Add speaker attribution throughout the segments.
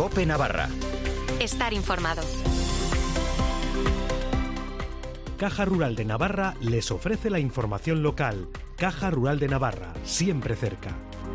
Speaker 1: COPE Navarra.
Speaker 2: Estar informado.
Speaker 3: Caja Rural de Navarra les ofrece la información local. Caja Rural de Navarra, siempre cerca.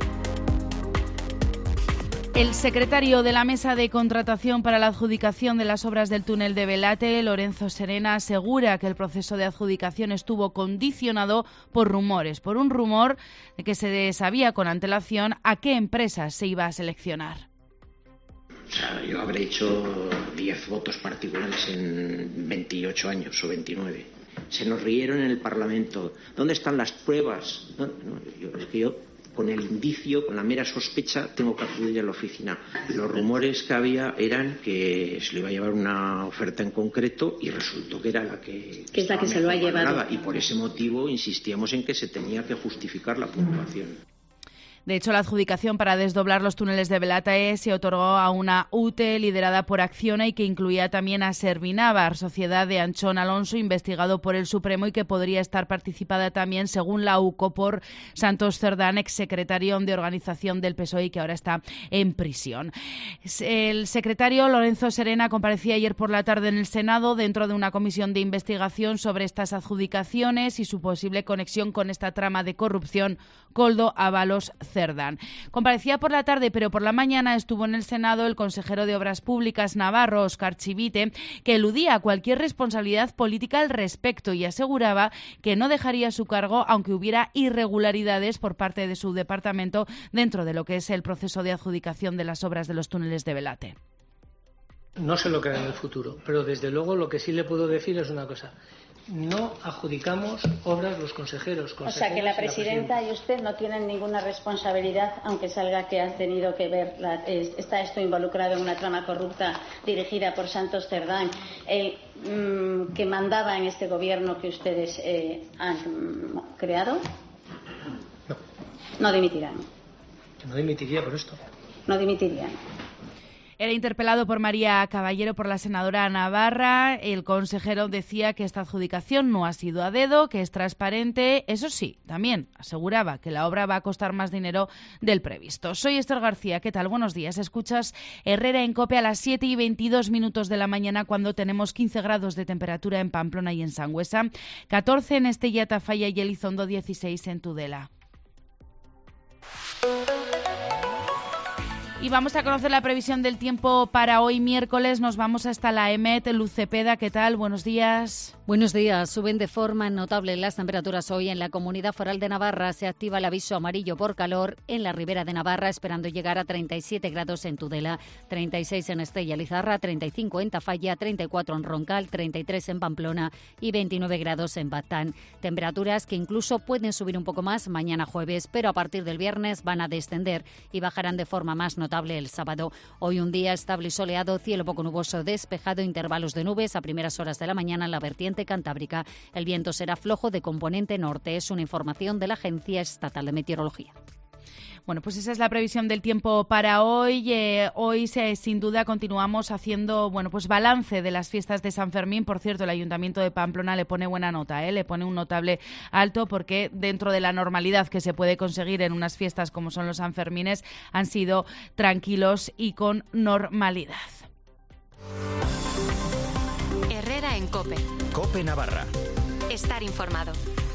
Speaker 4: El secretario de la Mesa de Contratación para la adjudicación de las obras del túnel de Belate, Lorenzo Serena, asegura que el proceso de adjudicación estuvo condicionado por rumores, por un rumor de que se sabía con antelación a qué empresas se iba a seleccionar.
Speaker 5: O sea, yo habré hecho 10 votos particulares en 28 años o 29. Se nos rieron en el Parlamento. ¿Dónde están las pruebas? Es que yo, con el indicio, con la mera sospecha, tengo que acudir a la oficina. Los rumores que había eran que se le iba a llevar una oferta en concreto y resultó que era la que
Speaker 6: es la que se lo ha llevado.
Speaker 5: Y por ese motivo insistíamos en que se tenía que justificar la puntuación.
Speaker 4: De hecho, la adjudicación para desdoblar los túneles de Belate se otorgó a una UTE liderada por Acciona y que incluía también a Servinavar, sociedad de Anchón Alonso, investigado por el Supremo y que podría estar participada también, según la UCO, por Santos Cerdán, exsecretario de organización del PSOE y que ahora está en prisión. El secretario Lorenzo Serena comparecía ayer por la tarde en el Senado dentro de una comisión de investigación sobre estas adjudicaciones y su posible conexión con esta trama de corrupción Koldo Ábalos Cerdán. Comparecía por la tarde, pero por la mañana estuvo en el Senado el consejero de Obras Públicas navarro, Óscar Chivite, que eludía cualquier responsabilidad política al respecto y aseguraba que no dejaría su cargo aunque hubiera irregularidades por parte de su departamento dentro de lo que es el proceso de adjudicación de las obras de los túneles de Belate.
Speaker 7: No sé lo que hará en el futuro, pero desde luego lo que sí le puedo decir es una cosa. No adjudicamos obras los consejeros.
Speaker 6: O sea que la presidenta y usted no tienen ninguna responsabilidad, aunque salga que han tenido que ver, está esto involucrado en una trama corrupta dirigida por Santos Cerdán, que mandaba en este gobierno que ustedes han creado.
Speaker 7: No.
Speaker 6: No dimitirán.
Speaker 7: No dimitiría por esto.
Speaker 6: No dimitirían.
Speaker 4: Era interpelado por María Caballero, por la senadora Navarra. El consejero decía que esta adjudicación no ha sido a dedo, que es transparente. Eso sí, también aseguraba que la obra va a costar más dinero del previsto. Soy Esther García. ¿Qué tal? Buenos días. Escuchas Herrera en COPE a las 7:22 de la mañana cuando tenemos 15 grados de temperatura en Pamplona y en Sangüesa, 14 en Estella, Tafalla y Elizondo, 16 en Tudela. Y vamos a conocer la previsión del tiempo para hoy miércoles. Nos vamos hasta la EMET. Luz Cepeda, ¿qué tal? Buenos días.
Speaker 8: Buenos días. Suben de forma notable las temperaturas hoy en la Comunidad Foral de Navarra. Se activa el aviso amarillo por calor en la Ribera de Navarra, esperando llegar a 37 grados en Tudela, 36 en Estella Lizarra, 35 en Tafalla, 34 en Roncal, 33 en Pamplona y 29 grados en Batán. Temperaturas que incluso pueden subir un poco más mañana jueves, pero a partir del viernes van a descender y bajarán de forma más notable el sábado. Hoy un día estable y soleado, cielo poco nuboso, despejado, intervalos de nubes a primeras horas de la mañana en la vertiente cantábrica. El viento será flojo de componente norte. Es una información de la Agencia Estatal de Meteorología.
Speaker 4: Bueno, pues esa es la previsión del tiempo para hoy. Hoy sin duda continuamos haciendo pues balance de las fiestas de San Fermín. Por cierto, el Ayuntamiento de Pamplona le pone buena nota, le pone un notable alto porque dentro de la normalidad que se puede conseguir en unas fiestas como son los Sanfermines han sido tranquilos y con normalidad.
Speaker 2: Herrera en COPE.
Speaker 1: COPE Navarra.
Speaker 2: Estar informado.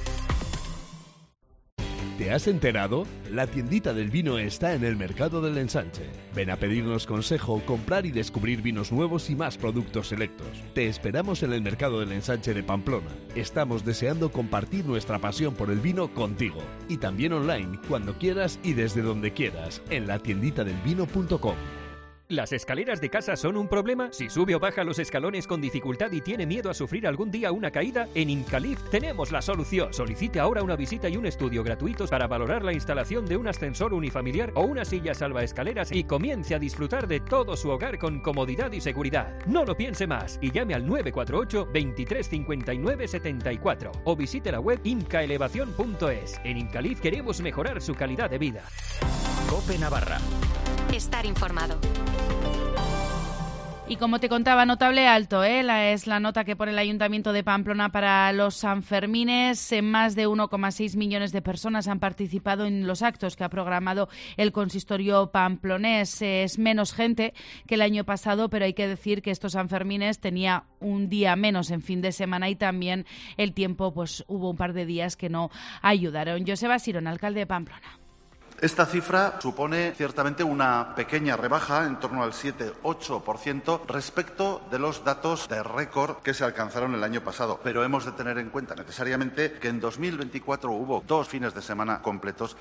Speaker 9: ¿Te has enterado? La tiendita del vino está en el Mercado del Ensanche. Ven a pedirnos consejo, comprar y descubrir vinos nuevos y más productos selectos. Te esperamos en el Mercado del Ensanche de Pamplona. Estamos deseando compartir nuestra pasión por el vino contigo. Y también online, cuando quieras y desde donde quieras, en latienditadelvino.com.
Speaker 10: ¿Las escaleras de casa son un problema? Si sube o baja los escalones con dificultad y tiene miedo a sufrir algún día una caída, en Incalift tenemos la solución. Solicite ahora una visita y un estudio gratuitos para valorar la instalación de un ascensor unifamiliar o una silla salvaescaleras y comience a disfrutar de todo su hogar con comodidad y seguridad. No lo piense más y llame al 948 23 59 74 o visite la web incaelevación.es. En Incalift queremos mejorar su calidad de vida.
Speaker 1: COPE Navarra.
Speaker 2: Estar informado.
Speaker 4: Y como te contaba, notable alto, es la nota que pone el Ayuntamiento de Pamplona para los Sanfermines. Más de 1,6 millones de personas han participado en los actos que ha programado el consistorio pamplonés. Es menos gente que el año pasado, pero hay que decir que estos Sanfermines tenía un día menos en fin de semana y también el tiempo, pues hubo un par de días que no ayudaron. Joseba Sirón, alcalde de Pamplona.
Speaker 1: Esta cifra supone ciertamente una pequeña rebaja, en torno al 7-8%, respecto de los datos de récord que se alcanzaron el año pasado. Pero hemos de tener en cuenta necesariamente que en 2024 hubo 2 fines de semana completos.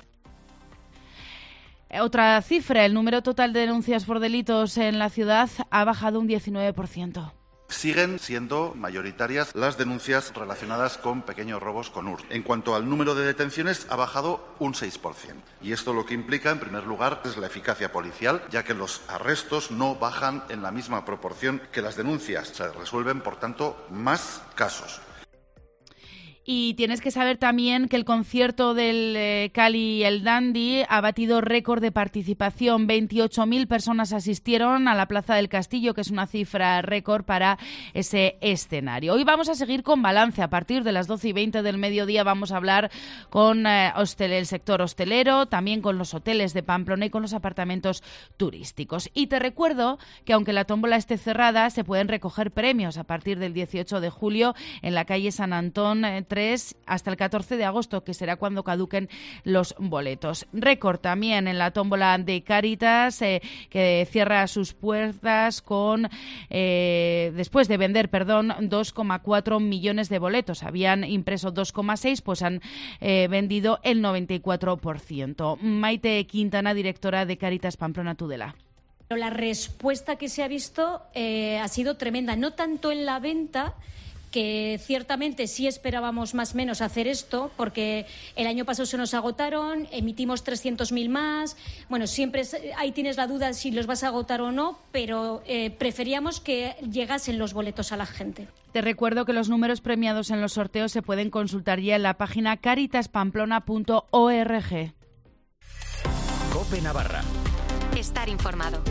Speaker 4: Otra cifra, el número total de denuncias por delitos en la ciudad ha bajado un 19%.
Speaker 1: Siguen siendo mayoritarias las denuncias relacionadas con pequeños robos con hurto. En cuanto al número de detenciones, ha bajado un 6%. Y esto lo que implica, en primer lugar, es la eficacia policial, ya que los arrestos no bajan en la misma proporción que las denuncias. Se resuelven, por tanto, más casos.
Speaker 4: Y tienes que saber también que el concierto del Cali y el Dandy ha batido récord de participación. 28.000 personas asistieron a la Plaza del Castillo, que es una cifra récord para ese escenario. Hoy vamos a seguir con balance. A partir de las 12:20 del mediodía vamos a hablar con el sector hostelero, también con los hoteles de Pamplona y con los apartamentos turísticos. Y te recuerdo que aunque la tómbola esté cerrada, se pueden recoger premios a partir del 18 de julio en la calle San Antón 3 hasta el 14 de agosto, que será cuando caduquen los boletos. Récord también en la tómbola de Cáritas, que cierra sus puertas con después de vender 2,4 millones de boletos. Habían impreso 2,6, pues han vendido el 94%. Maite Quintana, directora de Cáritas Pamplona Tudela.
Speaker 11: La respuesta que se ha visto ha sido tremenda, no tanto en la venta, que ciertamente sí esperábamos más o menos hacer esto, porque el año pasado se nos agotaron, emitimos 300.000 más. Bueno, siempre ahí tienes la duda si los vas a agotar o no, pero preferíamos que llegasen los boletos a la gente.
Speaker 4: Te recuerdo que los números premiados en los sorteos se pueden consultar ya en la página caritaspamplona.org.
Speaker 12: COPE Navarra.
Speaker 2: Estar informado.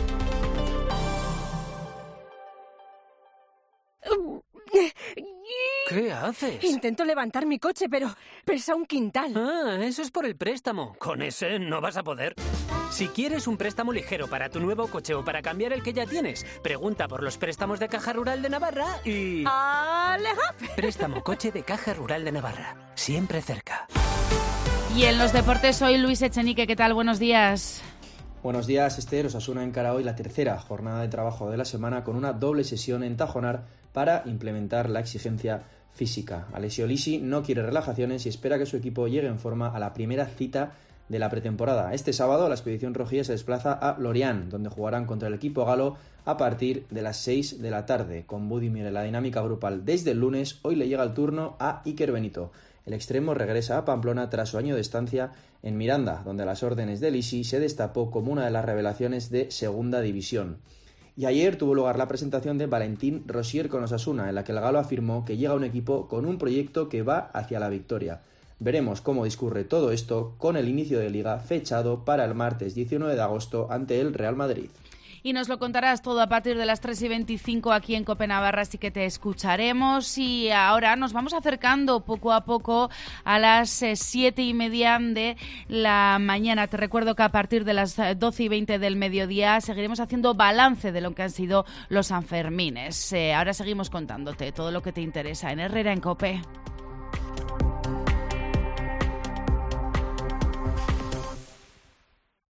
Speaker 13: ¿Qué haces?
Speaker 14: Intento levantar mi coche, pero pesa un quintal.
Speaker 13: Ah, eso es por el préstamo. Con ese no vas a poder. Si quieres un préstamo ligero para tu nuevo coche o para cambiar el que ya tienes, pregunta por los préstamos de Caja Rural de Navarra y...
Speaker 14: ¡Aleja!
Speaker 13: Préstamo coche de Caja Rural de Navarra. Siempre cerca.
Speaker 4: Y en los deportes hoy, Luis Echenique, ¿qué tal? Buenos días.
Speaker 15: Buenos días, Esther. Osasuna encara hoy la tercera jornada de trabajo de la semana con una doble sesión en Tajonar para implementar la exigencia física. Alessio Lisi no quiere relajaciones y espera que su equipo llegue en forma a la primera cita de la pretemporada. Este sábado la expedición rojilla se desplaza a Lorient, donde jugarán contra el equipo galo a partir de las 6 de la tarde. Con Budimir en la dinámica grupal desde el lunes, hoy le llega el turno a Iker Benito. El extremo regresa a Pamplona tras su año de estancia en Miranda, donde a las órdenes de Lisi se destapó como una de las revelaciones de Segunda División. Y ayer tuvo lugar la presentación de Valentín Rosier con Osasuna, en la que el galo afirmó que llega un equipo con un proyecto que va hacia la victoria. Veremos cómo discurre todo esto con el inicio de Liga fechado para el martes 19 de agosto ante el Real Madrid.
Speaker 4: Y nos lo contarás todo a partir de las 3:25 aquí en COPE Navarra, así que te escucharemos. Y ahora nos vamos acercando poco a poco a las 7:30 de la mañana. Te recuerdo que a partir de las 12:20 del mediodía seguiremos haciendo balance de lo que han sido los Sanfermines. Ahora seguimos contándote todo lo que te interesa en Herrera en COPE.